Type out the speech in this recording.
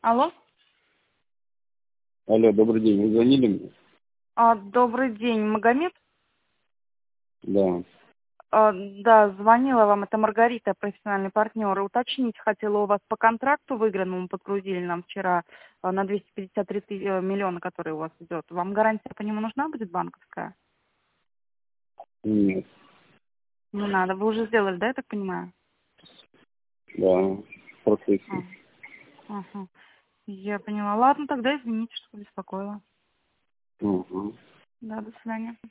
Алло. Алло, добрый день. Вы звонили мне? Добрый день, Магомед. Да. Да, звонила вам, это Маргарита, профессиональный партнер. И уточнить хотела у вас по контракту выигранному, подгрузили нам вчера на 253 миллиона, который у вас идет. Вам гарантия по нему нужна будет банковская? Нет. Не надо, вы уже сделали, да, я так понимаю? Да. В процессе. Ага. Я поняла. Ладно, тогда извините, что беспокоила. Угу. Да, до свидания.